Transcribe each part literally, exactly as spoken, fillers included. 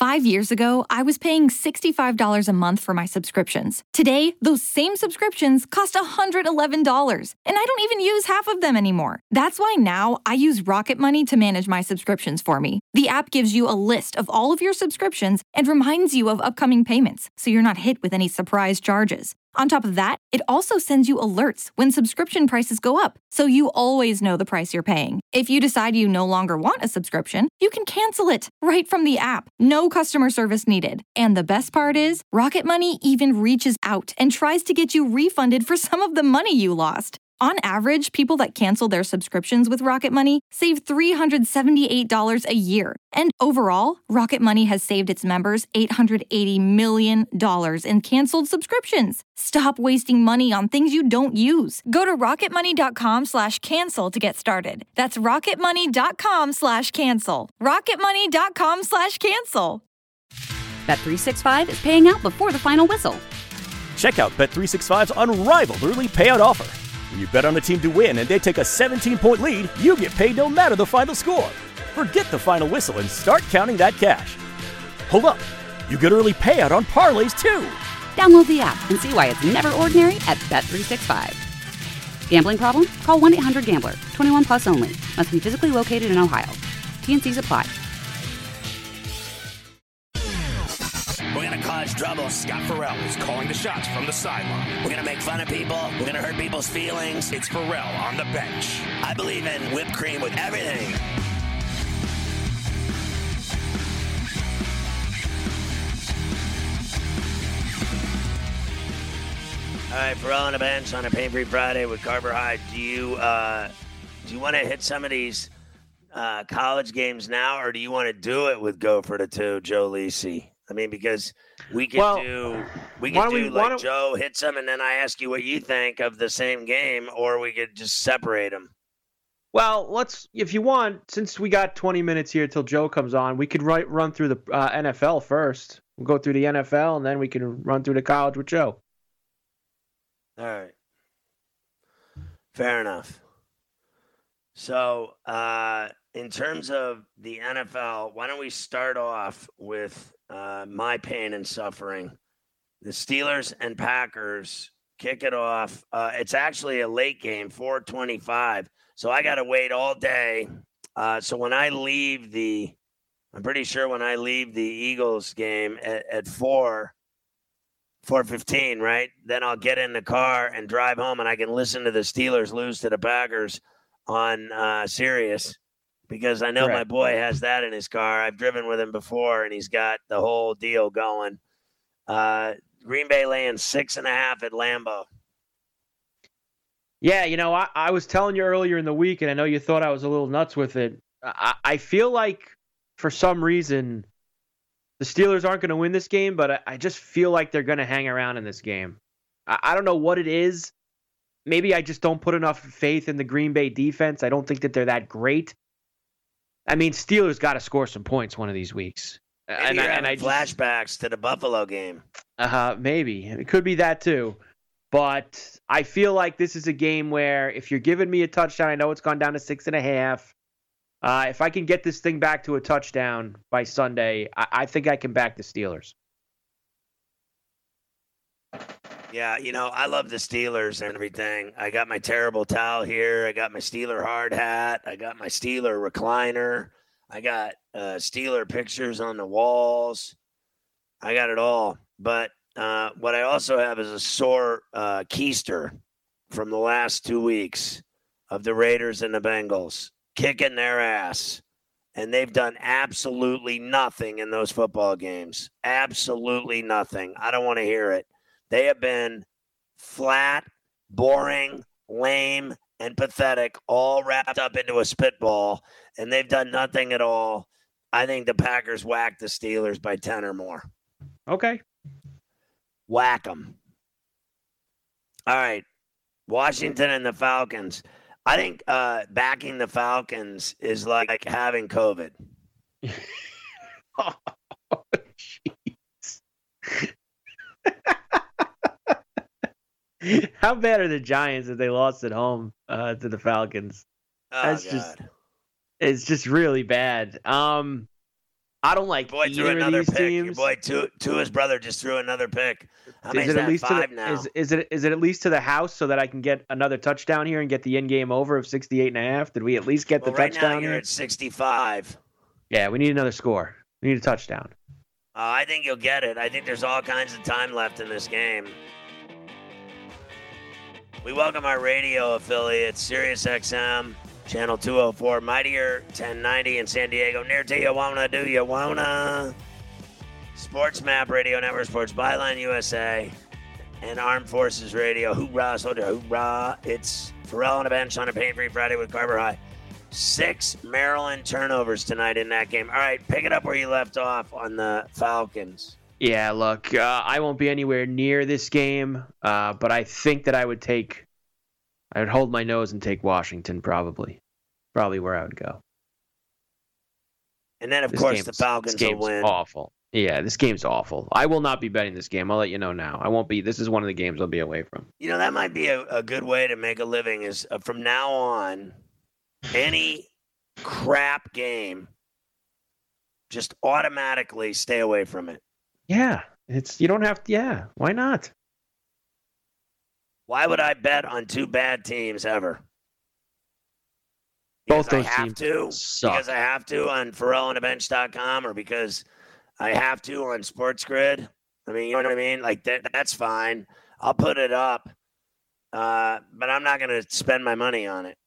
Five years ago, I was paying sixty-five dollars a month for my subscriptions. Today, those same subscriptions cost one hundred eleven dollars, and I don't even use half of them anymore. That's why now I use Rocket Money to manage my subscriptions for me. The app gives you a list of all of your subscriptions and reminds you of upcoming payments, so you're not hit with any surprise charges. On top of that, it also sends you alerts when subscription prices go up, so you always know the price you're paying. If you decide you no longer want a subscription, you can cancel it right from the app. No customer service needed. And the best part is, Rocket Money even reaches out and tries to get you refunded for some of the money you lost. On average, people that cancel their subscriptions with Rocket Money save three hundred seventy-eight dollars a year. And overall, Rocket Money has saved its members eight hundred eighty million dollars in canceled subscriptions. Stop wasting money on things you don't use. Go to rocketmoney.com slash cancel to get started. That's rocketmoney.com slash cancel. rocketmoney.com slash cancel. Bet three sixty-five is paying out before the final whistle. Check out Bet three sixty-five's unrivaled early payout offer. When you bet on a team to win and they take a seventeen-point lead, you get paid no matter the final score. Forget the final whistle and start counting that cash. Hold up. You get early payout on parlays, too. Download the app and see why it's never ordinary at Bet three sixty-five. Gambling problem? Call one eight hundred gambler. twenty-one plus only. Must be physically located in Ohio. T N Cs apply. We're going to cause trouble. Scott Farrell is calling the shots from the sideline. We're going to make fun of people. We're going to hurt people's feelings. It's Farrell on the bench. I believe in whipped cream with everything. All right, Farrell on the bench on a Pain-Free Friday with Carver High. Do you, uh, do you want to hit some of these uh, college games now, or do you want to do it with Go for the Two, Joe Lisi? I mean, because we could well, do we could do we, like Joe hits them, and then I ask you what you think of the same game, or we could just separate them. Well, let's if you want, since we got twenty minutes here till Joe comes on, we could right, run through the uh, N F L first. We'll go through the N F L, and then we can run through the college with Joe. All right, fair enough. So, uh, in terms of the N F L, why don't we start off with uh, my pain and suffering? The Steelers and Packers kick it off. Uh, it's actually a late game, four twenty-five. So I got to wait all day. Uh, so when I leave the, I'm pretty sure when I leave the Eagles game at, at four, four fifteen, right? Then I'll get in the car and drive home, and I can listen to the Steelers lose to the Packers on uh, Sirius. Because I know Correct. my boy has that in his car. I've driven with him before, and he's got the whole deal going. Uh, Green Bay laying six and a half at Lambeau. Yeah, you know, I, I was telling you earlier in the week, and I know you thought I was a little nuts with it. I, I feel like, for some reason, the Steelers aren't going to win this game, but I, I just feel like they're going to hang around in this game. I, I don't know what it is. Maybe I just don't put enough faith in the Green Bay defense. I don't think that they're that great. I mean, Steelers got to score some points one of these weeks. Maybe and, you're I, and I having flashbacks to the Buffalo game. Uh, maybe. It could be that too. But I feel like this is a game where if you're giving me a touchdown, I know it's gone down to six and a half. Uh, if I can get this thing back to a touchdown by Sunday, I, I think I can back the Steelers. Yeah, you know, I love the Steelers and everything. I got my terrible towel here. I got my Steeler hard hat. I got my Steeler recliner. I got uh, Steeler pictures on the walls. I got it all. But uh, what I also have is a sore uh, keister from the last two weeks of the Raiders and the Bengals kicking their ass. And they've done absolutely nothing in those football games. Absolutely nothing. I don't want to hear it. They have been flat, boring, lame, and pathetic, all wrapped up into a spitball, and they've done nothing at all. I think the Packers whacked the Steelers by ten or more. Okay. Whack them. All right. Washington and the Falcons. I think uh, backing the Falcons is like, like having COVID. Oh, jeez. How bad are the Giants that they lost at home uh, to the Falcons? Oh, That's God. just it's just really bad. Um, I don't like Your boy threw either of another these pick. teams. Your boy Tu- Tua's brother just threw another pick. How many is is it at that? least Five to the, now. is, is it is it at least to the house so that I can get another touchdown here and get the in-game over of sixty-eight and a half? Did we at least get well, the right touchdown now you're here? at sixty-five. Yeah, we need another score. We need a touchdown. Uh, I think you'll get it. I think there's all kinds of time left in this game. We welcome our radio affiliates, Sirius X M, Channel two oh four, Mightier ten ninety in San Diego. Near to you wanna, do you wanna? Sports Map Radio Network, Sports Byline U S A, and Armed Forces Radio. Hoorah, soldier, hoorah. It's Ferrall on a bench on a pain-free Friday with Carver High. Six Maryland turnovers tonight in that game. All right, pick it up where you left off on the Falcons. Yeah, look, uh, I won't be anywhere near this game, uh, but I think that I would take, I would hold my nose and take Washington probably. Probably where I would go. And then, of This course, game's- the Falcons this will game's win. awful. Yeah, this game's awful. I will not be betting this game. I'll let you know now. I won't be. This is one of the games I'll be away from. You know, that might be a, a good way to make a living is uh, from now on, any crap game, just automatically stay away from it. Yeah, it's you don't have to. Yeah, why not? Why would I bet on two bad teams ever? Both Because those I have teams to. suck. Because I have to on Ferrall on a bench dot com or because I have to on Sports Grid. I mean, you know what I mean? Like that that's fine. I'll put it up. Uh, but I'm not gonna spend my money on it.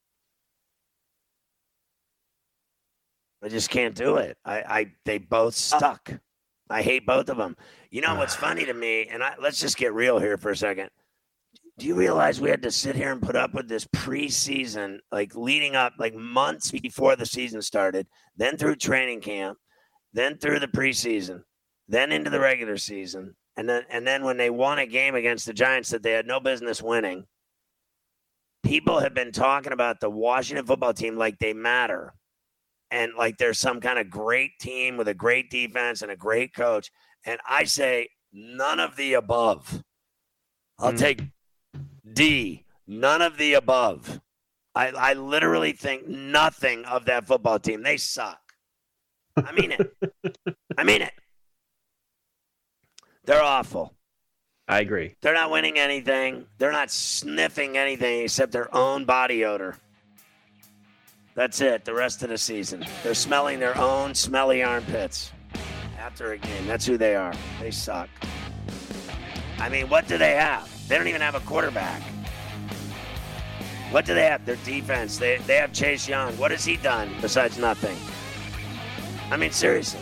I just can't do it. I, I they both suck. I hate both of them. You know what's funny to me, and I, let's just get real here for a second. Do you realize we had to sit here and put up with this preseason, like leading up, like months before the season started, then through training camp, then through the preseason, then into the regular season, and then and then when they won a game against the Giants that they had no business winning, people have been talking about the Washington football team like they matter. And like there's some kind of great team with a great defense and a great coach. And I say none of the above. I'll Mm. take D, none of the above. I, I literally think nothing of that football team. They suck. I mean it. I mean it. They're awful. I agree. They're not winning anything. They're not sniffing anything except their own body odor. That's it, the rest of the season. They're smelling their own smelly armpits after a game. That's who they are. They suck. I mean, what do they have? They don't even have a quarterback. What do they have? Their defense. They, they have Chase Young. What has he done besides nothing? I mean, seriously.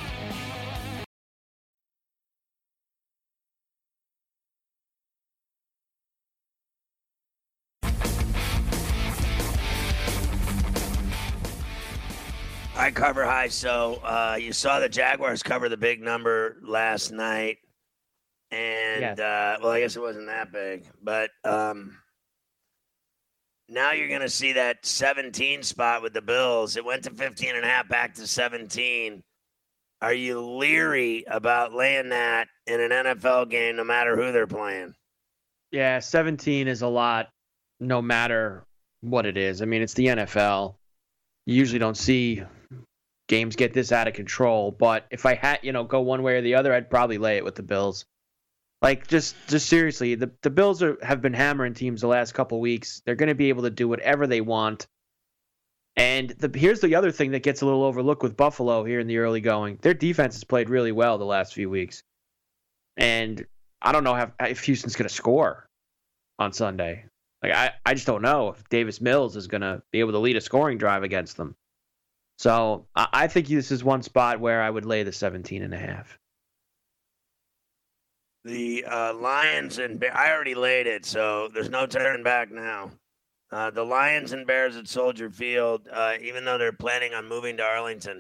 All right, Carver High. So uh, you saw the Jaguars cover the big number last night. And, Yes. uh, well, I guess it wasn't that big. But um, now you're going to see that seventeen spot with the Bills. It went to fifteen and a half, back to seventeen. Are you leery about laying that in an N F L game no matter who they're playing? Yeah, seventeen is a lot no matter what it is. I mean, it's the N F L. You usually don't see games get this out of control, but if I had, you know, go one way or the other, I'd probably lay it with the Bills. Like, just just seriously, the, the Bills are, have been hammering teams the last couple weeks. They're going to be able to do whatever they want. And the, here's the other thing that gets a little overlooked with Buffalo here in the early going. Their defense has played really well the last few weeks. And I don't know if, if Houston's going to score on Sunday. Like I, I just don't know if Davis Mills is going to be able to lead a scoring drive against them. So I, I think this is one spot where I would lay the seventeen and a half. The uh, Lions and Bears, I already laid it, so there's no turning back now. Uh, the Lions and Bears at Soldier Field, uh, even though they're planning on moving to Arlington.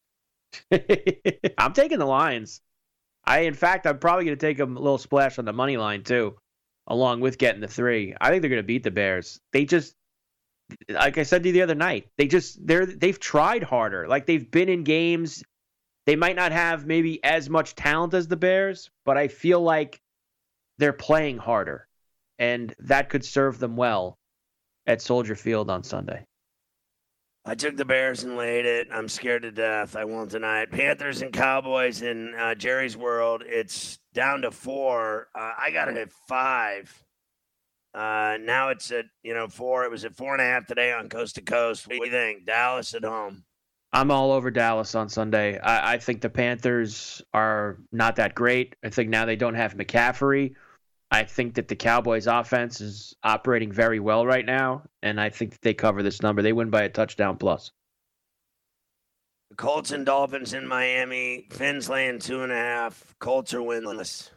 I'm taking the Lions. I, in fact, I'm probably going to take a little splash on the money line too, along with getting the three. I think they're going to beat the Bears. They just, like I said to you the other night, they just they're they've tried harder. Like they've been in games. They might not have maybe as much talent as the Bears, but I feel like they're playing harder, and that could serve them well at Soldier Field on Sunday. I took the Bears and laid it. I'm scared to death. I won't deny it. Panthers and Cowboys in uh, Jerry's world, it's down to four. Uh, I got it at five. Uh, now it's at, you know, four. It was at four and a half today on Coast to Coast. What do you think? Dallas at home. I'm all over Dallas on Sunday. I, I think the Panthers are not that great. I think now they don't have McCaffrey. I think that the Cowboys offense is operating very well right now, and I think that they cover this number. They win by a touchdown plus. The Colts and Dolphins in Miami. Finn's laying two and a half. Colts are winless.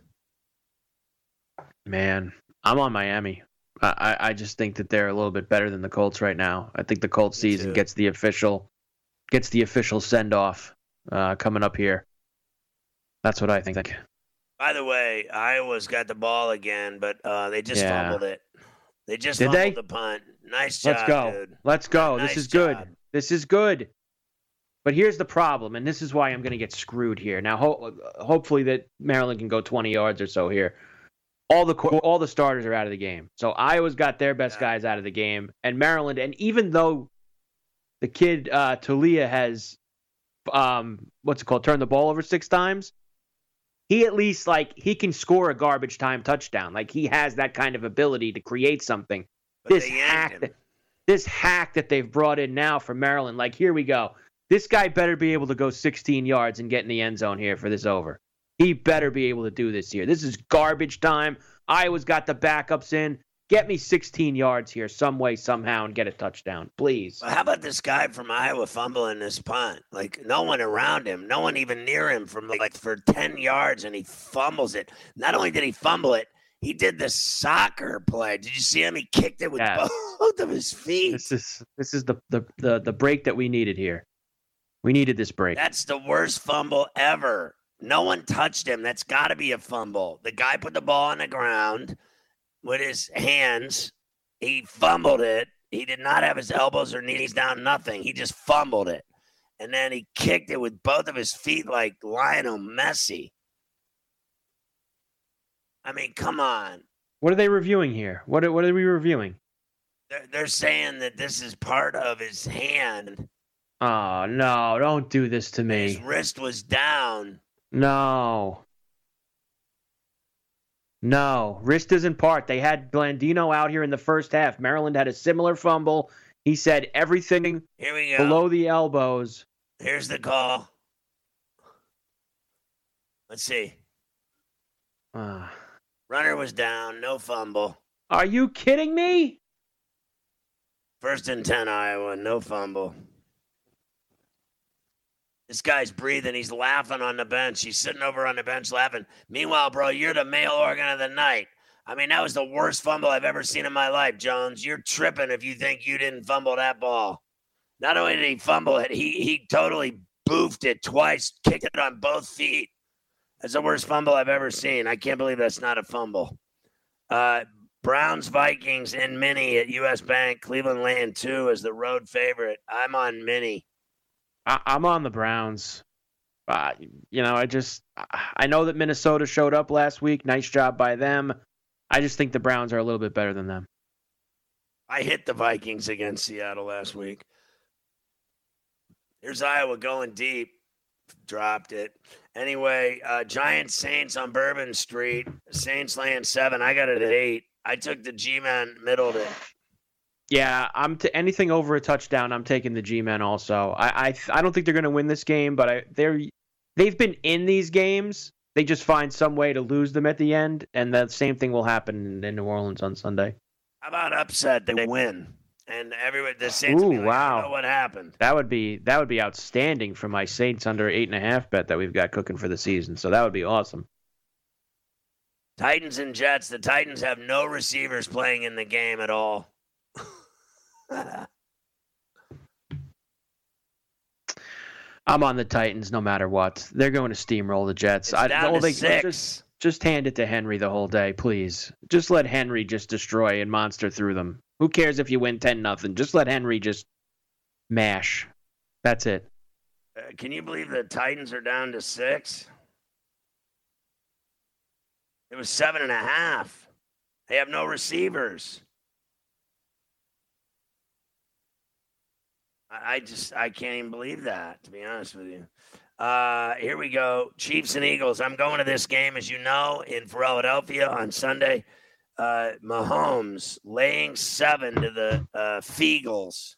Man, I'm on Miami. I, I, I just think that they're a little bit better than the Colts right now. I think the Colts Me season too. gets the official gets the official send off uh, coming up here. That's what I think. By the way, Iowa's got the ball again, but uh, they just Yeah. fumbled it. They just Did fumbled they? the punt. Nice job, Let's go. dude. Let's go. Nice this is good. job. This is good. But here's the problem, and this is why I'm going to get screwed here. Now, ho- hopefully that Maryland can go twenty yards or so here. All the co- all the starters are out of the game. So Iowa's got their best Yeah. guys out of the game, and Maryland. And even though the kid uh, Talia has, um, what's it called, turned the ball over six times, he at least like he can score a garbage time touchdown. Like he has that kind of ability to create something. But This they yanked hack, him. that, this hack that they've brought in now for Maryland. Like here we go. This guy better be able to go sixteen yards and get in the end zone here for this over. He better be able to do this here. This is garbage time. Iowa's got the backups in. Get me sixteen yards here some way, somehow, and get a touchdown, please. Well, how about this guy from Iowa fumbling this punt? Like no one around him, no one even near him from like for ten yards, and he fumbles it. Not only did he fumble it, he did the soccer play. Did you see him? He kicked it with Yes. both of his feet. This is this is the, the, the, the break that we needed here. We needed this break. That's the worst fumble ever. No one touched him. That's got to be a fumble. The guy put the ball on the ground with his hands. He fumbled it. He did not have his elbows or knees down, nothing. He just fumbled it. And then he kicked it with both of his feet like Lionel Messi. I mean, come on. What are they reviewing here? What are, what are we reviewing? They're, they're saying that this is part of his hand. Oh, no, don't do this to His me. wrist was down. No. No. Wrist isn't part. They had Blandino out here in the first half. Maryland had a similar fumble. He said everything Here we go. below the elbows. Here's the call. Let's see. Ah. Runner was down. No fumble. Are you kidding me? First and ten, Iowa. No fumble. This guy's breathing. He's laughing on the bench. He's sitting over on the bench laughing. Meanwhile, bro, you're the male organ of the night. I mean, that was the worst fumble I've ever seen in my life, Jones. You're tripping if you think you didn't fumble that ball. Not only did he fumble it, he he totally boofed it twice, kicked it on both feet. That's the worst fumble I've ever seen. I can't believe that's not a fumble. Uh, Browns Vikings in mini at U S Bank. Cleveland laying two as the road favorite. I'm on mini. I, I'm on the Browns. Uh, you know, I just I know that Minnesota showed up last week. Nice job by them. I just think the Browns are a little bit better than them. I hit the Vikings against Seattle last week. Here's Iowa going deep. Dropped it. Anyway, uh, Giants Saints on Bourbon Street. Saints laying seven. I got it at eight. I took the G-Man, middled it. Yeah, I'm to anything over a touchdown. I'm taking the G-men also. I I, I don't think they're going to win this game, but I they're they've been in these games. They just find some way to lose them at the end, and the same thing will happen in New Orleans on Sunday. How about upset? They win, and everyone the Saints. will be Ooh, like, wow. I don't know what happened? That would be that would be outstanding for my Saints under eight and a half bet that we've got cooking for the season. So that would be awesome. Titans and Jets. The Titans have no receivers playing in the game at all. I'm on the Titans no matter what. They're going to steamroll the Jets. It's down all to they- six. Just, just hand it to Henry the whole day, please. Just let Henry just destroy and monster through them. Who cares if you win ten nothing? Just let Henry just mash. That's it. Uh, can you believe the Titans are down to six? It was seven and a half. They have no receivers. I, I just I can't even believe that, to be honest with you. Uh, here we go. Chiefs and Eagles. I'm going to this game, as you know, in Philadelphia on Sunday. Uh, Mahomes laying seven to the uh, Feagles.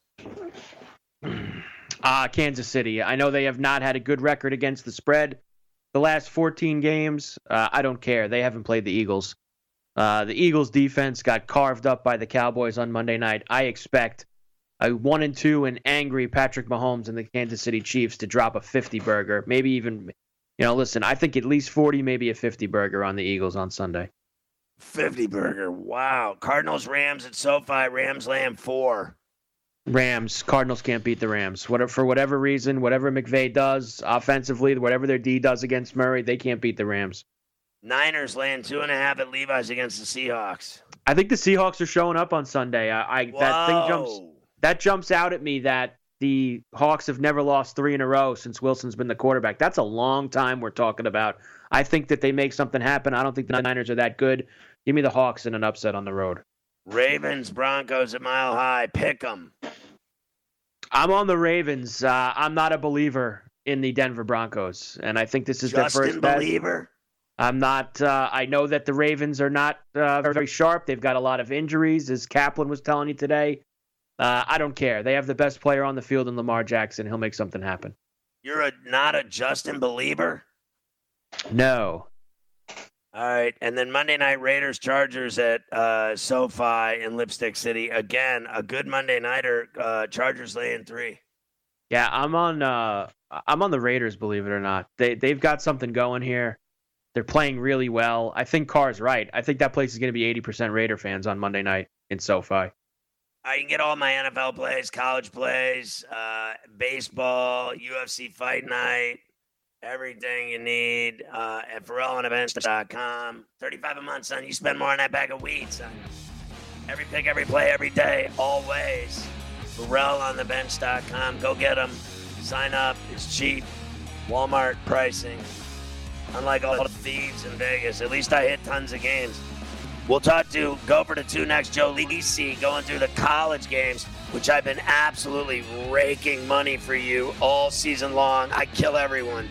Uh, Kansas City. I know they have not had a good record against the spread the last fourteen games. Uh, I don't care. They haven't played the Eagles. Uh, the Eagles defense got carved up by the Cowboys on Monday night. I expect a one and two and angry Patrick Mahomes and the Kansas City Chiefs to drop a fifty burger, maybe even, you know, listen, I think at least forty, maybe a fifty burger on the Eagles on Sunday. fifty burger. Wow. Cardinals, Rams at SoFi. Rams laying four. Rams. Cardinals can't beat the Rams. Whatever, for whatever reason, whatever McVay does offensively, whatever their D does against Murray, they can't beat the Rams. Niners laying two and a half at Levi's against the Seahawks. I think the Seahawks are showing up on Sunday. I, I that thing jumps that jumps out at me that the Hawks have never lost three in a row since Wilson's been the quarterback. That's a long time we're talking about. I think that they make something happen. I don't think the Niners are that good. Give me the Hawks in an upset on the road. Ravens, Broncos at Mile High. Pick 'em. I'm on the Ravens. Uh, I'm not a believer in the Denver Broncos, and I think this is Justin their first bet. believer. I'm not. Uh, I know that the Ravens are not uh, very sharp. They've got a lot of injuries, as Kaplan was telling you today. Uh, I don't care. They have the best player on the field in Lamar Jackson. He'll make something happen. You're a not a Justin believer? No. All right. And then Monday night, Raiders, Chargers at uh, SoFi in Lipstick City. Again, a good Monday nighter. Uh, Chargers laying three. Yeah, I'm on. Uh, I'm on the Raiders. Believe it or not, they they've got something going here. They're playing really well. I think Carr's right. I think that place is going to be eighty percent Raider fans on Monday night in SoFi. I can get all my N F L plays, college plays, uh, baseball, U F C fight night, everything you need uh, at Pharrell on events dot com. thirty-five a month, son. You spend more on that bag of weed, son. Every pick, every play, every day, always. Pharrell on the bench dot com. Go get them. Sign up. It's cheap. Walmart pricing. Unlike all the thieves in Vegas, at least I hit tons of games. We'll talk to Gopher to two next, Joe Lisi, going through the college games, which I've been absolutely raking money for you all season long. I kill everyone.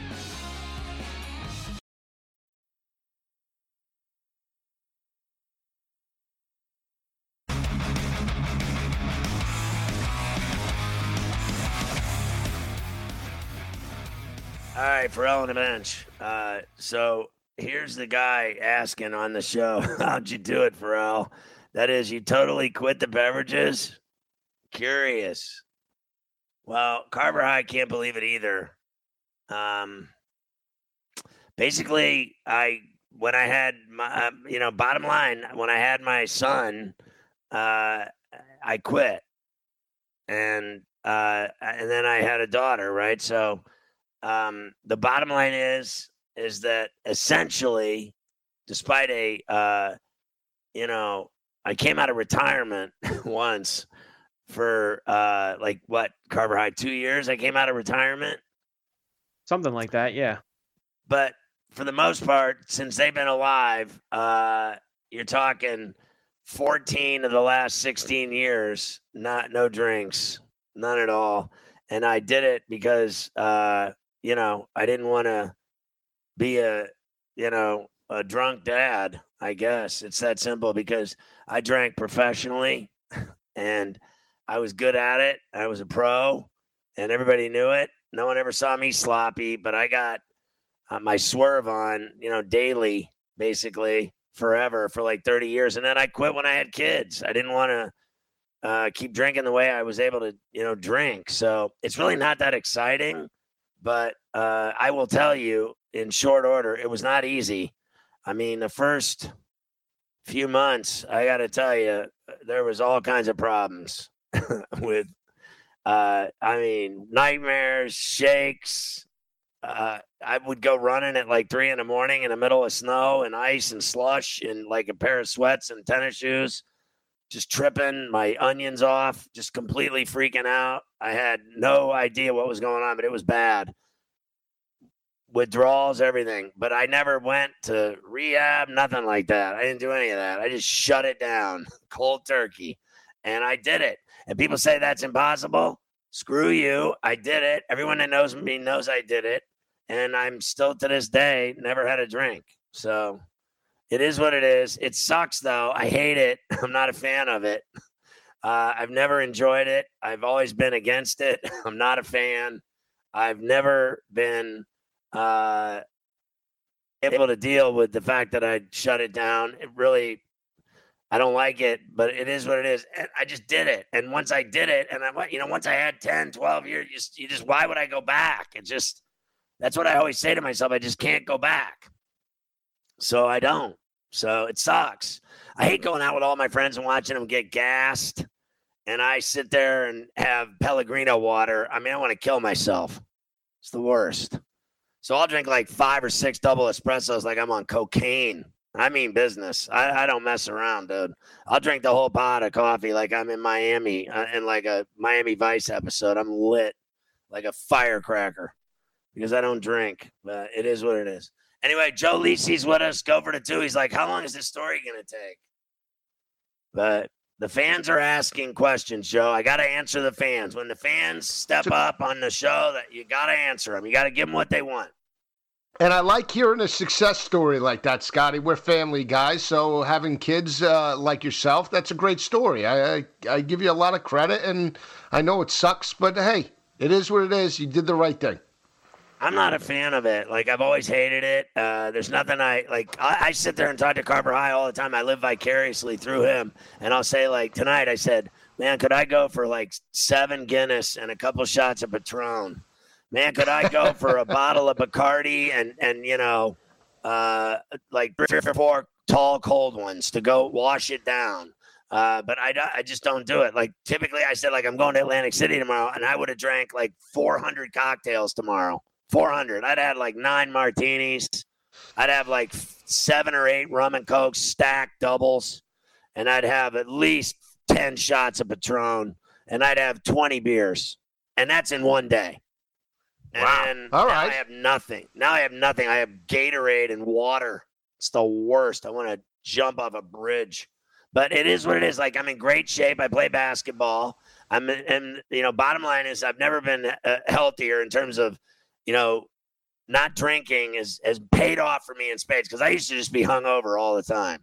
All right, Pharrell on the bench. Uh, so here's the guy asking on the show, how'd you do it, Pharrell? That is, you totally quit the beverages? Curious. Well, Carver High can't believe it either. Um, basically, I when I had my, uh, you know, bottom line, when I had my son, uh, I quit, and uh, and then I had a daughter, right? So. Um, the bottom line is, is that essentially, despite a, uh, you know, I came out of retirement once for, uh, like what, Carver High, two years. I came out of retirement. Something like that. Yeah. But for the most part, since they've been alive, uh, you're talking fourteen of the last sixteen years, not, no drinks, none at all. And I did it because, uh, you know, I didn't want to be a, you know, a drunk dad, I guess. It's that simple because I drank professionally and I was good at it. I was a pro and everybody knew it. No one ever saw me sloppy, but I got uh, my swerve on, you know, daily, basically forever for like thirty years. And then I quit when I had kids. I didn't want to uh, keep drinking the way I was able to, you know, drink. So it's really not that exciting. But uh, I will tell you in short order, it was not easy. I mean, the first few months, I got to tell you, there was all kinds of problems with, uh, I mean, nightmares, shakes. Uh, I would go running at like three in the morning in the middle of snow and ice and slush in like a pair of sweats and tennis shoes, just tripping my onions off, just completely freaking out. I had no idea what was going on, but it was bad. Withdrawals, everything. But I never went to rehab, nothing like that. I didn't do any of that. I just shut it down, cold turkey. And I did it. And people say that's impossible. screw you. I did it. Everyone that knows me knows I did it. And I'm still to this day never had a drink. So it is what it is. It sucks, though. I hate it. I'm not a fan of it. Uh, I've never enjoyed it. I've always been against it. I'm not a fan. I've never been uh, able to deal with the fact that I shut it down. It really, I don't like it, but it is what it is. And I just did it. And once I did it, and I, you know, once I had ten, twelve years, you just, you just, why would I go back? It just, that's what I always say to myself. I just can't go back. So I don't. So it sucks. I hate going out with all my friends and watching them get gassed. And I sit there and have Pellegrino water. I mean, I want to kill myself. It's the worst. So I'll drink like five or six double espressos like I'm on cocaine. I mean business. I, I don't mess around, dude. I'll drink the whole pot of coffee like I'm in Miami, uh, in like a Miami Vice episode. I'm lit like a firecracker because I don't drink. But it is what it is. Anyway, Joe Lisi's with us. Go for the two. He's like, how long is this story going to take? But the fans are asking questions, Joe. I got to answer the fans. When the fans step up on the show, that you got to answer them. You got to give them what they want. And I like hearing a success story like that, Scotty. We're family guys, so having kids uh, like yourself, that's a great story. I, I I give you a lot of credit, and I know it sucks, but hey, it is what it is. You did the right thing. I'm not a fan of it. Like, I've always hated it. Uh, there's nothing I, like, I, I sit there and talk to Carver High all the time. I live vicariously through him. And I'll say, like, tonight I said, man, could I go for, like, seven Guinness and a couple shots of Patron? Man, could I go for a bottle of Bacardi and, and you know, uh, like, three or four tall cold ones to go wash it down? Uh, but I, I just don't do it. Like, typically I said, like, I'm going to Atlantic City tomorrow, and I would have drank, like, four hundred cocktails tomorrow. four hundred. I'd had like nine martinis. I'd have like seven or eight rum and coke stacked doubles. And I'd have at least ten shots of Patron. And I'd have twenty beers. And that's in one day. And wow. then All now right. I have nothing. Now I have nothing. I have Gatorade and water. It's the worst. I want to jump off a bridge. But it is what it is. Like, I'm in great shape. I play basketball. I'm, and, you know, bottom line is I've never been uh, healthier in terms of, you know, not drinking is, has paid off for me in spades because I used to just be hungover all the time.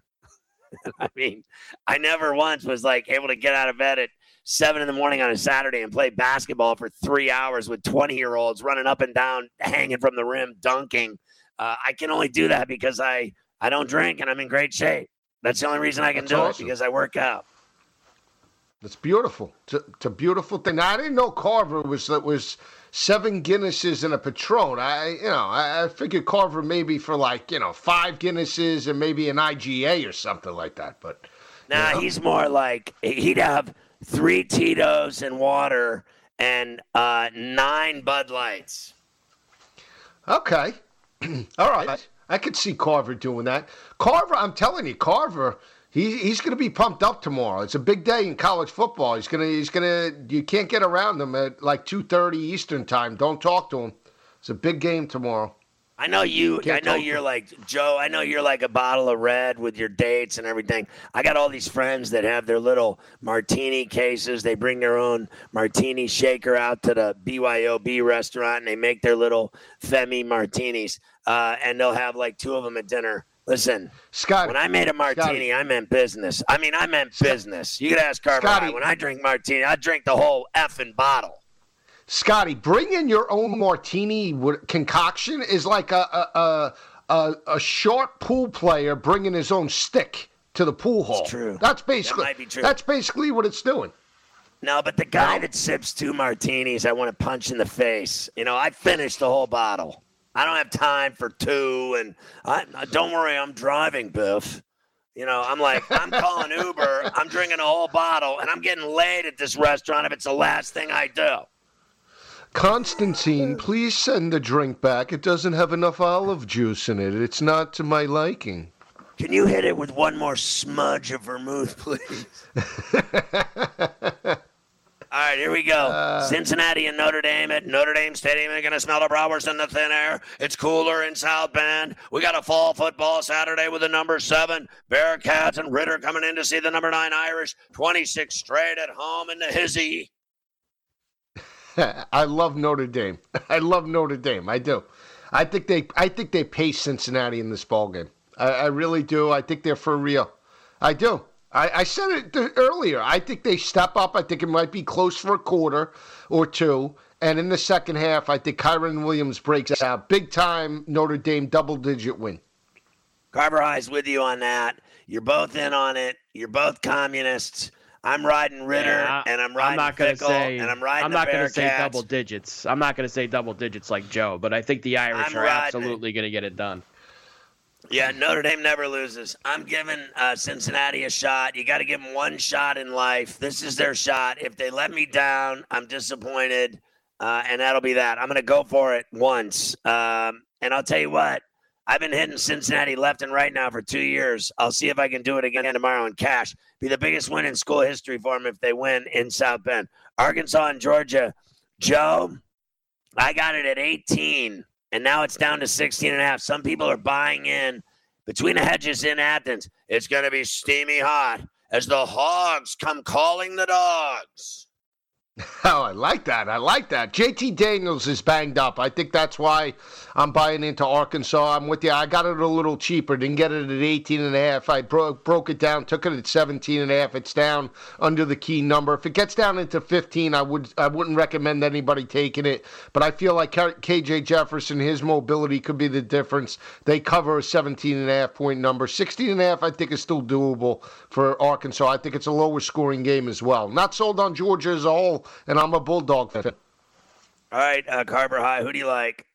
I mean, I never once was like able to get out of bed at seven in the morning on a Saturday and play basketball for three hours with twenty-year-olds running up and down, hanging from the rim, dunking. Uh, I can only do that because I, I don't drink and I'm in great shape. That's the only reason I can That's do awesome. it because I work out. It's beautiful. It's a, it's a beautiful thing. Now, I didn't know Carver was that was seven Guinnesses and a Patron. I, you know, I, I figured Carver maybe for like, you know, five Guinnesses and maybe an I G A or something like that. But nah, you know. he's more like he'd have three Tito's and water and uh, nine Bud Lights. Okay, all right. I could see Carver doing that. Carver, I'm telling you, Carver. He, he's going to be pumped up tomorrow. It's a big day in college football. He's going to, he's going to, you can't get around him at like two thirty Eastern time. Don't talk to him. It's a big game tomorrow. I know you, Can't I know talk you're to- like, Joe, I know you're like a bottle of red with your dates and everything. I got all these friends that have their little martini cases. They bring their own martini shaker out to the B Y O B restaurant and they make their little Femi martinis. Uh, and they'll have like two of them at dinner. Listen, Scotty, when I made a martini, Scotty. I meant business. I mean, I meant business. You could ask Carver. Scotty. When I drink martini, I drink the whole effing bottle. Scotty, bring in your own martini with- concoction is like a a, a a a short pool player bringing his own stick to the pool hall. true. That's basically That might be true. That's basically what it's doing. No, but the guy No. that sips two martinis, I want to punch in the face. You know, I finished the whole bottle. I don't have time for two, and I, don't worry, I'm driving, Biff. You know, I'm like, I'm calling Uber, I'm drinking a whole bottle, and I'm getting laid at this restaurant if it's the last thing I do. Constantine, please send the drink back. It doesn't have enough olive juice in it. It's not to my liking. Can you hit it with one more smudge of vermouth, please? All right, here we go. Uh, Cincinnati and Notre Dame at Notre Dame Stadium. They're going to smell the Browers in the thin air. It's cooler in South Bend. We got a fall football Saturday with the number seven Bearcats and Ritter coming in to see the number nine Irish. twenty-six straight at home in the hizzy. I love Notre Dame. I love Notre Dame. I do. I think they I think they pace Cincinnati in this ballgame. I, I really do. I think they're for real. I do. I, I said it th- earlier. I think they step up. I think it might be close for a quarter or two. And in the second half, I think Kyron Williams breaks out. Big time Notre Dame double-digit win. Carver High's with you on that. You're both in on it. You're both communists. I'm riding Ritter, Yeah, I, and I'm riding I'm not gonna Fickle, say, and I'm riding I'm the not going to say Bearcats. double digits. I'm not going to say double digits like Joe, but I think the Irish I'm are riding absolutely going to get it done. Yeah, Notre Dame never loses. I'm giving uh, Cincinnati a shot. You got to give them one shot in life. This is their shot. If they let me down, I'm disappointed, uh, and that'll be that. I'm going to go for it once. Um, and I'll tell you what, I've been hitting Cincinnati left and right now for two years. I'll see if I can do it again tomorrow in cash. Be the biggest win in school history for them if they win in South Bend. Arkansas and Georgia. Joe, I got it at eighteen. And now it's down to sixteen and a half. Some people are buying in between the hedges in Athens. It's going to be steamy hot as the Hogs come calling the dogs. Oh, I like that. I like that. J T Daniels is banged up. I think that's why I'm buying into Arkansas. I'm with you. I got it a little cheaper. Didn't get it at eighteen and a half. I broke broke it down, took it at seventeen and a half. It's down under the key number. If it gets down into fifteen, I would I wouldn't recommend anybody taking it. But I feel like K J Jefferson, his mobility could be the difference. They cover a seventeen and a half point number. sixteen and a half, I think, is still doable for Arkansas. I think it's a lower scoring game as well. Not sold on Georgia as a whole. And I'm a Bulldog fan. All right, uh, Carver High, who do you like?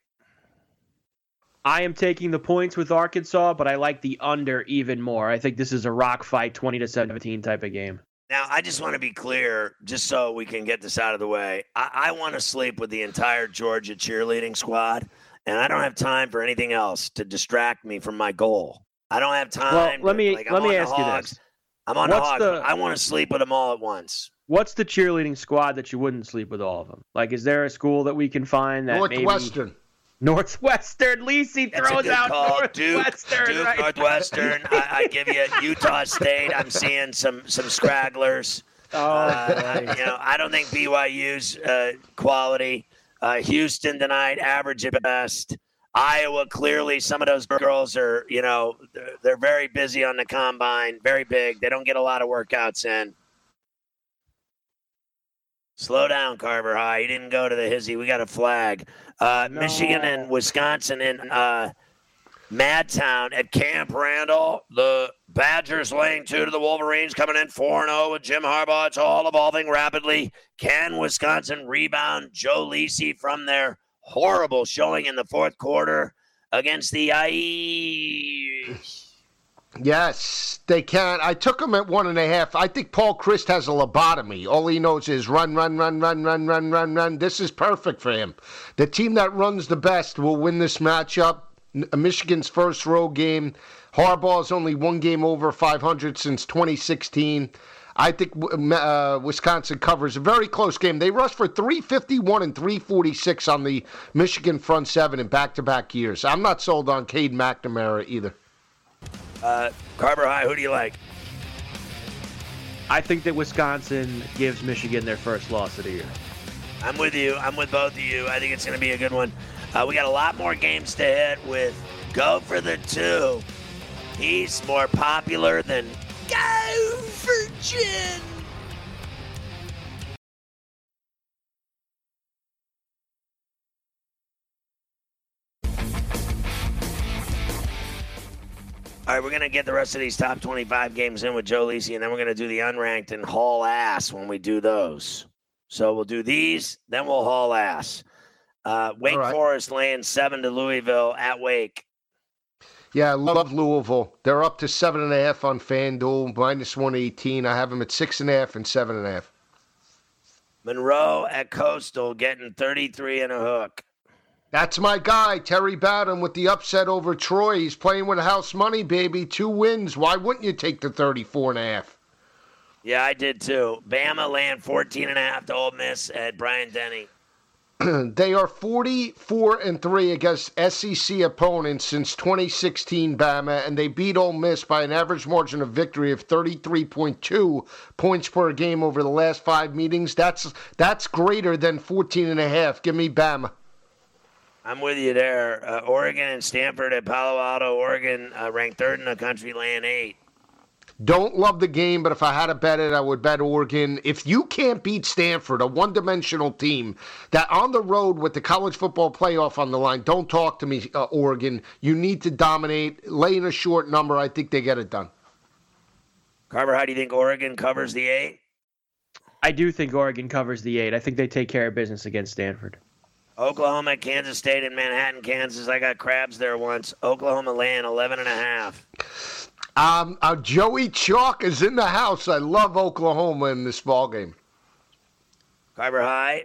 I am taking the points with Arkansas, but I like the under even more. I think this is a rock fight, twenty to seventeen type of game. Now, I just want to be clear, just so we can get this out of the way. I, I want to sleep with the entire Georgia cheerleading squad, and I don't have time for anything else to distract me from my goal. I don't have time. Well, let to, me like, I'm let me on ask the you Hogs. this. I'm on What's the Hogs. the- but I want to sleep with them all at once. What's the cheerleading squad that you wouldn't sleep with all of them? Like, is there a school that we can find that Northwestern. maybe... Northwestern. Lisi That's a throws good out call. Northwestern. Duke, Duke right? Northwestern. I, I give you Utah State. I'm seeing some some scragglers. Oh, Uh, boy. you know, I don't think B Y U's uh, quality. Uh, Houston tonight, average at best. Iowa, clearly, some of those girls are, you know, they're, they're very busy on the combine, very big. They don't get a lot of workouts in. Slow down, Carver High. You didn't go to the hizzy. We got a flag. Uh, No. Michigan and Wisconsin in uh, Madtown at Camp Randall. The Badgers laying two to the Wolverines, coming in four and oh with Jim Harbaugh. It's all evolving rapidly. Can Wisconsin rebound Joe Lisi from their horrible showing in the fourth quarter against the Irish? Yes, they can. I took him at one and a half. I think Paul Christ has a lobotomy. All he knows is run, run, run, run, run, run, run, run. This is perfect for him. The team that runs the best will win this matchup. Michigan's first road game. Harbaugh's only one game over five hundred since twenty sixteen. I think uh, Wisconsin covers a very close game. They rushed for three fifty-one and three forty-six on the Michigan front seven in back-to-back years. I'm not sold on Cade McNamara either. Uh, Carver High, who do you like? I think that Wisconsin gives Michigan their first loss of the year. I'm with you. I'm with both of you. I think it's going to be a good one. Uh, we got a lot more games to hit with Go for the Two. He's more popular than Go for Gin. All right, we're going to get the rest of these top twenty-five games in with Joe Lisi, and then we're going to do the unranked and haul ass when we do those. So we'll do these, then we'll haul ass. Uh, Wake All right. Forest laying seven to Louisville at Wake. Yeah, I love Louisville. They're up to seven and a half on FanDuel, minus one eighteen. I have them at six and a half and seven and a half. Monroe at Coastal getting thirty-three and a hook. That's my guy, Terry Bowden, with the upset over Troy. He's playing with house money, baby. Two wins. Why wouldn't you take the thirty-four and a half? Yeah, I did too. Bama laying fourteen and a half to Ole Miss at Bryant Denny. They are forty-four and three against S E C opponents since twenty sixteen, Bama, and they beat Ole Miss by an average margin of victory of thirty-three point two points per game over the last five meetings. That's that's greater than fourteen and a half. Give me Bama. I'm with you there. Uh, Oregon and Stanford at Palo Alto. Oregon uh, ranked third in the country, laying eight. Don't love the game, but if I had to bet it, I would bet Oregon. If you can't beat Stanford, a one-dimensional team, that on the road with the college football playoff on the line, don't talk to me, uh, Oregon. You need to dominate. Lay in a short number. I think they get it done. Carver, how do you think Oregon covers the eight? I do think Oregon covers the eight. I think they take care of business against Stanford. Oklahoma, Kansas State, and Manhattan, Kansas. I got crabs there once. Oklahoma laying eleven and a half. Um, uh, Joey Chalk is in the house. I love Oklahoma in this ball game. Carver High.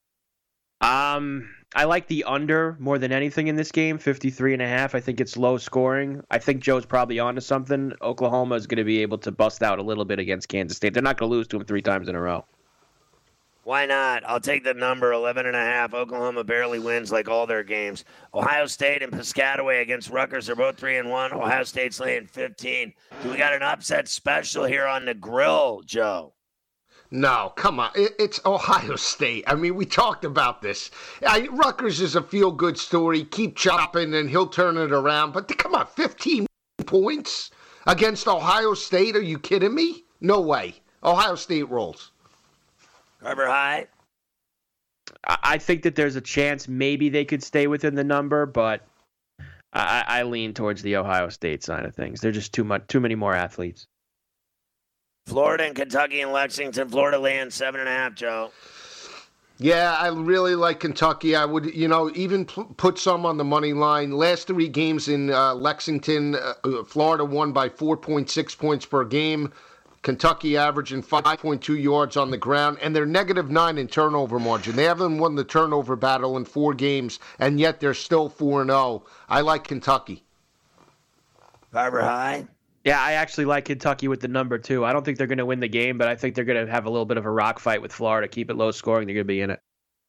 Um, I like the under more than anything in this game, fifty-three and a half. I think it's low scoring. I think Joe's probably onto something. Oklahoma is going to be able to bust out a little bit against Kansas State. They're not going to lose to them three times in a row. Why not? I'll take the number, eleven and a half. Oklahoma barely wins like all their games. Ohio State and Piscataway against Rutgers. They're both three and one. Ohio State's laying fifteen. Do we got an upset special here on the grill, Joe? No, come on. It, it's Ohio State. I mean, we talked about this. I, Rutgers is a feel-good story. Keep chopping, and he'll turn it around. But come on, fifteen points against Ohio State? Are you kidding me? No way. Ohio State rolls. Carver High. I think that there's a chance maybe they could stay within the number, but I, I lean towards the Ohio State side of things. They're just too much, too many more athletes. Florida and Kentucky and Lexington. Florida laying seven and a half, Joe. Yeah, I really like Kentucky. I would, you know, even p- put some on the money line. Last three games in uh, Lexington, uh, Florida won by four point six points per game. Kentucky averaging five point two yards on the ground, and they're negative nine in turnover margin. They haven't won the turnover battle in four games, and yet they're still four and oh. I like Kentucky. Carver High. Yeah, I actually like Kentucky with the number two. I don't think they're going to win the game, but I think they're going to have a little bit of a rock fight with Florida. Keep it low scoring. They're going to be in it.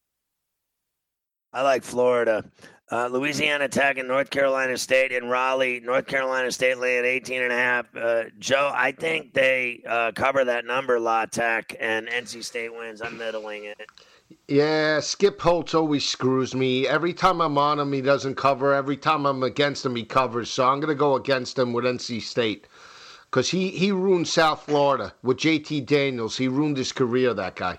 I like Florida. Uh, Louisiana Tech and North Carolina State in Raleigh. North Carolina State laying eighteen and a half. Uh, Joe, I think they uh, cover that number, La Tech, and N C State wins. I'm middling it. Yeah, Skip Holtz always screws me. Every time I'm on him, he doesn't cover. Every time I'm against him, he covers. So I'm going to go against him with N C State because he, he ruined South Florida with J T Daniels. He ruined his career, that guy.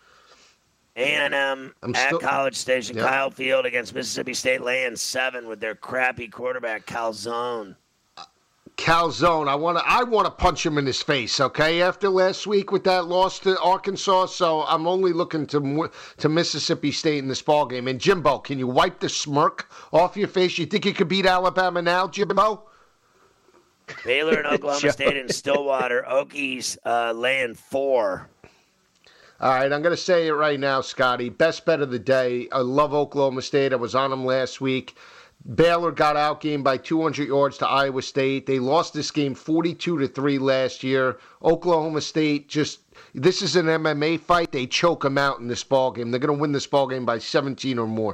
A and M I'm at still- College Station, Yep. Kyle Field against Mississippi State laying seven with their crappy quarterback, Calzone. Calzone, I want to I want to punch him in his face, okay? After last week with that loss to Arkansas, so I'm only looking to to Mississippi State in this ball game. And Jimbo, can you wipe the smirk off your face? You think you could beat Alabama now, Jimbo? Baylor and Oklahoma Joe. State in Stillwater. Okies uh, laying four. All right, I'm going to say it right now, Scotty. Best bet of the day. I love Oklahoma State. I was on them last week. Baylor got outgained by two hundred yards to Iowa State. They lost this game forty-two to three last year. Oklahoma State just this is an M M A fight. They choke them out in this ball game. They're going to win this ball game by seventeen or more.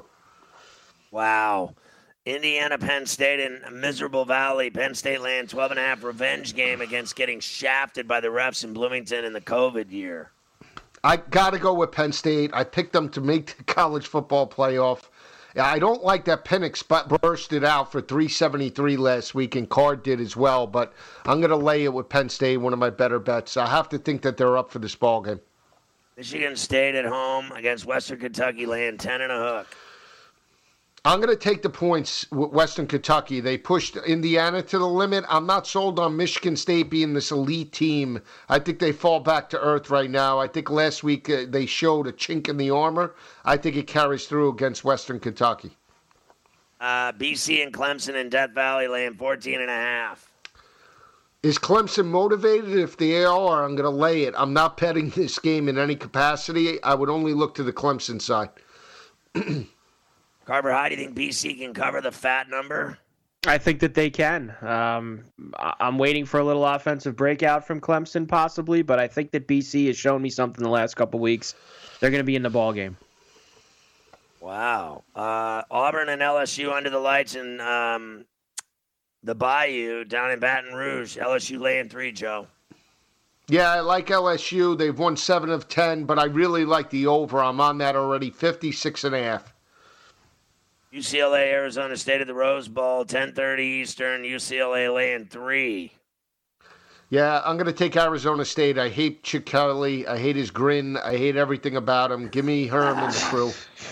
Wow. Indiana, Penn State in Miserable Valley. Penn State laying twelve and a half revenge game against getting shafted by the refs in Bloomington in the COVID year. I got to go with Penn State. I picked them to make the college football playoff. I don't like that Penix bursted out for three seventy-three last week, and Card did as well, but I'm going to lay it with Penn State, one of my better bets. I have to think that they're up for this ball game. Michigan State at home against Western Kentucky laying ten and a hook. I'm going to take the points with Western Kentucky. They pushed Indiana to the limit. I'm not sold on Michigan State being this elite team. I think they fall back to earth right now. I think last week uh, they showed a chink in the armor. I think it carries through against Western Kentucky. Uh, B C and Clemson in Death Valley laying fourteen and a half. Is Clemson motivated? If they are, I'm going to lay it. I'm not betting this game in any capacity. I would only look to the Clemson side. Carver, how do you think B C can cover the fat number? I think that they can. Um, I- I'm waiting for a little offensive breakout from Clemson, possibly, but I think that B C has shown me something the last couple weeks. They're going to be in the ball game. Wow. Uh, Auburn and L S U under the lights in um, the Bayou down in Baton Rouge. L S U laying three, Joe. Yeah, I like L S U. They've won seven of ten, but I really like the over. I'm on that already, fifty-six and a half. U C L A, Arizona State at the Rose Bowl, ten thirty Eastern. U C L A laying three. Yeah, I'm going to take Arizona State. I hate Chip Kelly. I hate his grin. I hate everything about him. Give me Herm and the crew.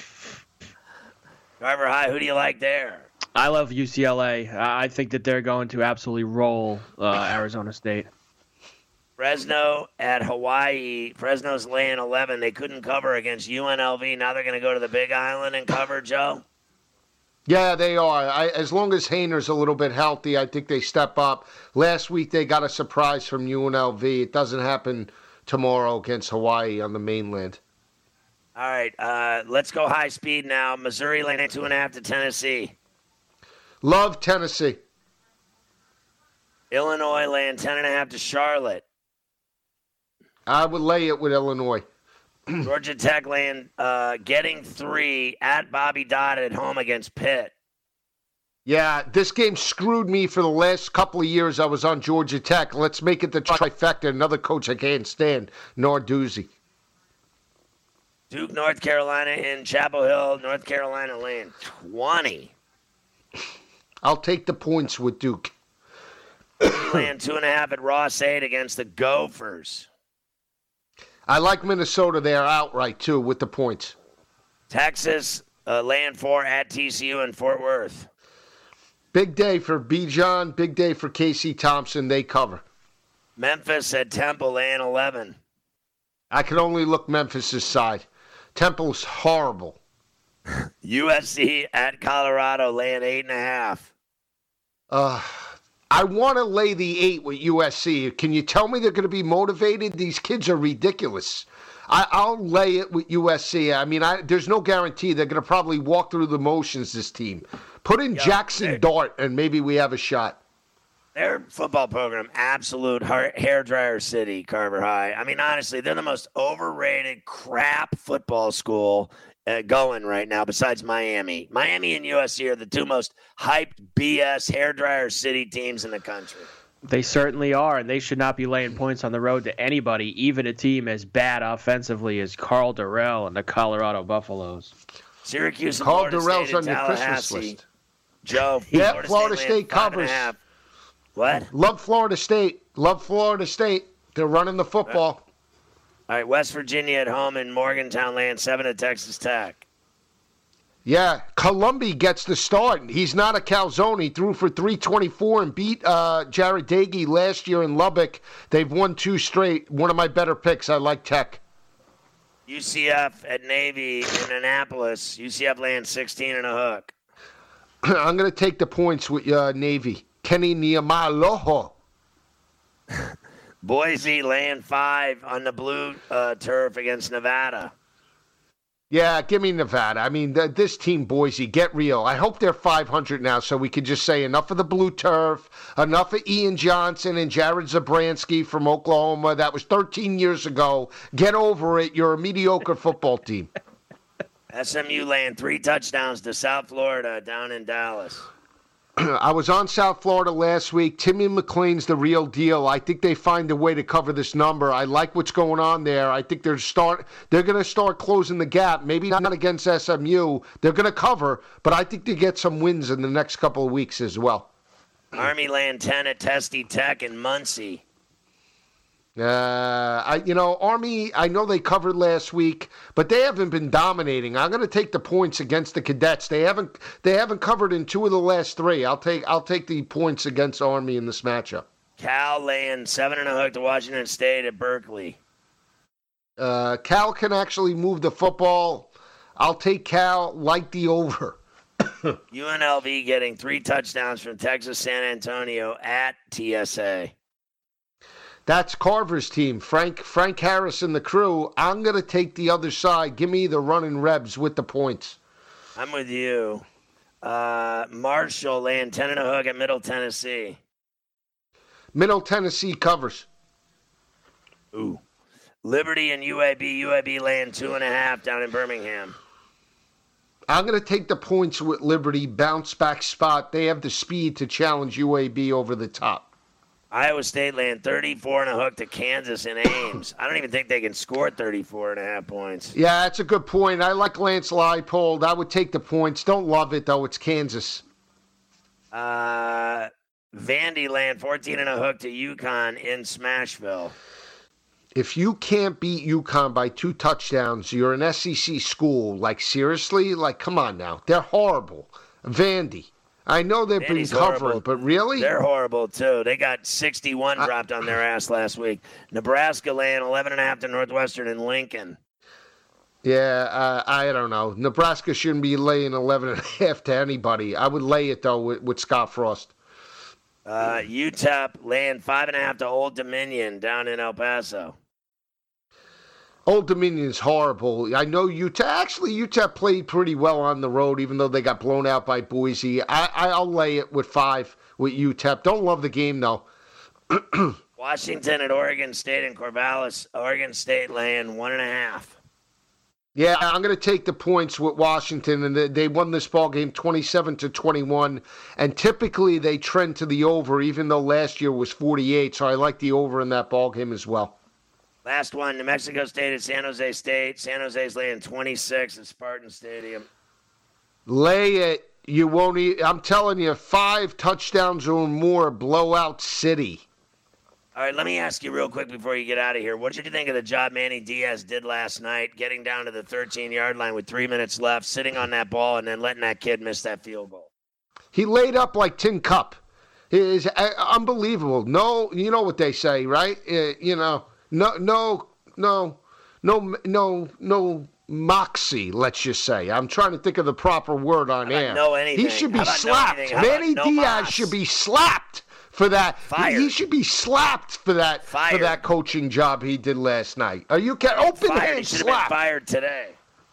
Carver High, who do you like there? I love U C L A. I think that they're going to absolutely roll uh, Arizona State. Fresno at Hawaii. Fresno's laying eleven. They couldn't cover against U N L V. Now they're going to go to the Big Island and cover, Joe? Yeah, they are. I, as long as Hayner's a little bit healthy, I think they step up. Last week they got a surprise from U N L V. It doesn't happen tomorrow against Hawaii on the mainland. All right, uh, let's go high speed now. Missouri laying two and a half to Tennessee. Love Tennessee. Illinois laying ten and a half to Charlotte. I would lay it with Illinois. Georgia Tech laying, uh, getting three at Bobby Dodd at home against Pitt. Yeah, this game screwed me for the last couple of years I was on Georgia Tech. Let's make it the trifecta. Another coach I can't stand, Narduzzi. Duke, North Carolina in Chapel Hill. North Carolina laying twenty. I'll take the points with Duke. Laying two and a half at Ross eight against the Gophers. I like Minnesota there outright, too, with the points. Texas uh, laying four at T C U in Fort Worth. Big day for Bijan. Big day for Casey Thompson. They cover. Memphis at Temple laying eleven. I can only look Memphis' side. Temple's horrible. U S C at Colorado laying eight and a half. Uh, I want to lay the eight with U S C. Can you tell me they're going to be motivated? These kids are ridiculous. I, I'll lay it with U S C. I mean, I, there's no guarantee they're going to probably walk through the motions, this team. Put in Yo, Jackson Dart, and maybe we have a shot. Their football program, absolute hairdryer city, Carver High. I mean, honestly, they're the most overrated crap football school uh, going right now besides Miami. Miami and U S C are the two most hyped B S hairdryer city teams in the country. They certainly are, and they should not be laying points on the road to anybody, even a team as bad offensively as Carl Durrell and the Colorado Buffaloes. Syracuse and Carl Florida Durrell's State on your Christmas Tallahassee. list. Joe, Yeah, Florida, Florida State, State five and a covers. half. What? Love Florida State. Love Florida State. They're running the football. All right, West Virginia at home in Morgantown laying seven at Texas Tech. Yeah, Columbia gets the start. He's not a calzone. He threw for three twenty-four and beat uh, Jared Dagey last year in Lubbock. They've won two straight. One of my better picks. I like Tech. U C F at Navy in Annapolis. U C F laying sixteen and a hook. I'm going to take the points with uh, Navy. Kenny Niamaloho. Boise laying five on the blue uh, turf against Nevada. Yeah, give me Nevada. I mean, th- this team, Boise, get real. I hope they're five hundred now so we could just say enough of the blue turf, enough of Ian Johnson and Jared Zabransky from Oklahoma. That was thirteen years ago. Get over it. You're a mediocre football team. S M U laying three touchdowns to South Florida down in Dallas. I was on South Florida last week. Timmy McLean's the real deal. I think they find a way to cover this number. I like what's going on there. I think they're start they're going to start closing the gap. Maybe not against S M U. They're going to cover, but I think they get some wins in the next couple of weeks as well. Army laying ten at Testy Tech in Muncie. Uh, I you know Army. I know they covered last week, but they haven't been dominating. I'm going to take the points against the Cadets. They haven't they haven't covered in two of the last three. I'll take I'll take the points against Army in this matchup. Cal laying seven and a hook to Washington State at Berkeley. Uh, Cal can actually move the football. I'll take Cal. Like the over. U N L V getting three touchdowns from Texas San Antonio at T S A. That's Carver's team. Frank Frank Harris and the crew. I'm going to take the other side. Give me the running Rebs with the points. I'm with you. Uh, Marshall laying ten and a hook at Middle Tennessee. Middle Tennessee covers. Ooh. Liberty and U A B. U A B laying two and a half down in Birmingham. I'm going to take the points with Liberty. Bounce back spot. They have the speed to challenge U A B over the top. Iowa State laying thirty-four and a hook to Kansas in Ames. I don't even think they can score thirty-four and a half points. Yeah, that's a good point. I like Lance Leipold. I would take the points. Don't love it, though. It's Kansas. Uh, Vandy laying fourteen and a hook to UConn in Smashville. If you can't beat UConn by two touchdowns, you're an S E C school. Like, seriously? Like, come on now. They're horrible. Vandy. I know they've Vandy's been covering, horrible. but really? They're horrible, too. They got sixty-one I, dropped on their ass last week. Nebraska laying eleven and a half to Northwestern in Lincoln. Yeah, uh, I don't know. Nebraska shouldn't be laying eleven and a half to anybody. I would lay it, though, with, with Scott Frost. Uh, U T E P laying five and a half to Old Dominion down in El Paso. Old Dominion is horrible. I know U T E P. Actually, U T E P played pretty well on the road, even though they got blown out by Boise. I, I'll lay it with five with U T E P. Don't love the game, though. Washington at Oregon State and Corvallis. Oregon State laying one and a half. Yeah, I'm going to take the points with Washington, and they won this ball game twenty-seven to twenty-one. And typically they trend to the over, even though last year was forty-eight. So I like the over in that ball game as well. Last one, New Mexico State at San Jose State. San Jose's laying twenty-six at Spartan Stadium. Lay it. You won't eat. I'm telling you, five touchdowns or more, blowout city. All right, let me ask you real quick before you get out of here. What did you think of the job Manny Diaz did last night, getting down to the thirteen-yard line with three minutes left, sitting on that ball, and then letting that kid miss that field goal? He laid up like Tin Cup. It is uh, unbelievable. No, you know what they say, right? Uh, you know, no, no, no, no, no, no moxie, let's just say. I'm trying to think of the proper word on air. No anything? He should be How about slapped. No Manny no Diaz mas? should be slapped for that. Fired. He should be slapped for that Fired. for that coaching job he did last night. Are you kidding? Open Fired. hand He should have slap. been fired today.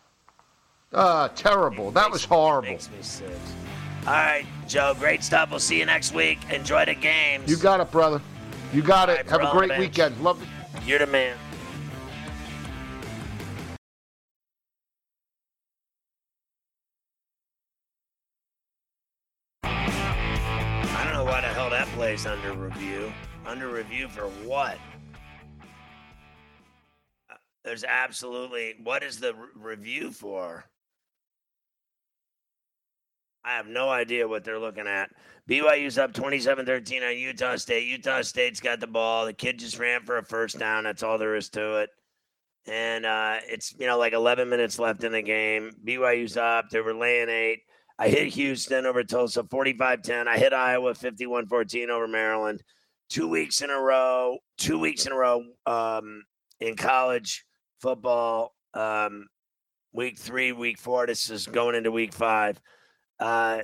Uh, terrible. It that makes was me- horrible. Makes me sick. All right, Joe, great stuff. We'll see you next week. Enjoy the games. You got it, brother. You got All it. right, Have we're a on the great bench. weekend. Love it. You're the man. I don't know why the hell that plays under review. Under review for what? Uh, There's absolutely... What is the re- review for? I have no idea what they're looking at. B Y U's up twenty-seven thirteen on Utah State. Utah State's got the ball. The kid just ran for a first down. That's all there is to it. And uh, it's, you know, like eleven minutes left in the game. B Y U's up. They were laying eight. I hit Houston over Tulsa forty-five ten. I hit Iowa fifty-one fourteen over Maryland. Two weeks in a row. Two weeks in a row um, in college football. Um, week three, week four. This is going into week five. Uh,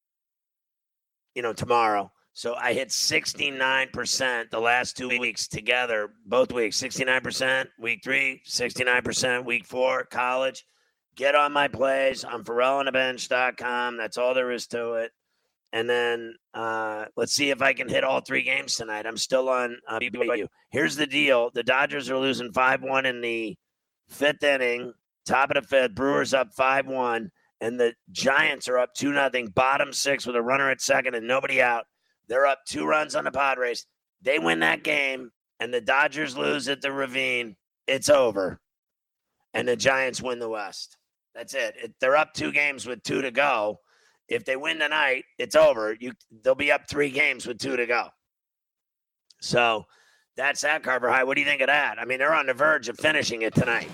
you know, tomorrow. So I hit sixty-nine percent the last two weeks together, both weeks, sixty-nine percent week three, sixty-nine percent week four, college. Get on my plays on Pharrell on the bench dot com. That's all there is to it. And then uh, let's see if I can hit all three games tonight. I'm still on uh, B Y U. Here's the deal. The Dodgers are losing five one in the fifth inning, top of the fifth. Brewers up five one. And the Giants are up two nothing, bottom six with a runner at second and nobody out. They're up two runs on the Padres. They win that game, and the Dodgers lose at the Ravine. It's over. And the Giants win the West. That's it. it. They're up two games with two to go. If they win tonight, it's over. You, they'll be up three games with two to go. So that's that, Carver High. What do you think of that? I mean, they're on the verge of finishing it tonight.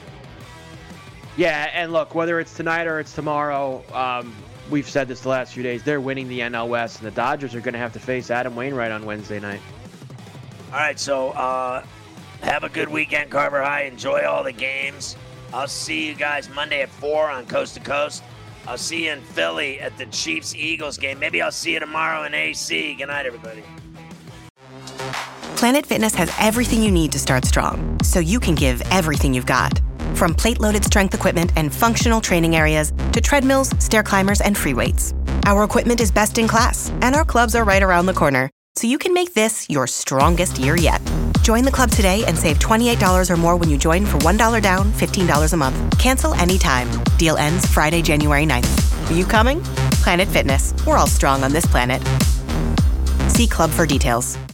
Yeah, and look, whether it's tonight or it's tomorrow, um, we've said this the last few days, they're winning the N L West, and the Dodgers are going to have to face Adam Wainwright on Wednesday night. All right, so uh, have a good weekend, Carver High. Enjoy all the games. I'll see you guys Monday at four on Coast to Coast. I'll see you in Philly at the Chiefs-Eagles game. Maybe I'll see you tomorrow in A C. Good night, everybody. Planet Fitness has everything you need to start strong, so you can give everything you've got. From plate-loaded strength equipment and functional training areas to treadmills, stair climbers, and free weights. Our equipment is best in class, and our clubs are right around the corner, so you can make this your strongest year yet. Join Join the club today and save twenty-eight dollars or more when you join for one dollar down, fifteen dollars a month. Cancel anytime. Deal ends Friday, January ninth. Are you coming? Planet Fitness. We're all strong on this planet. See club for details.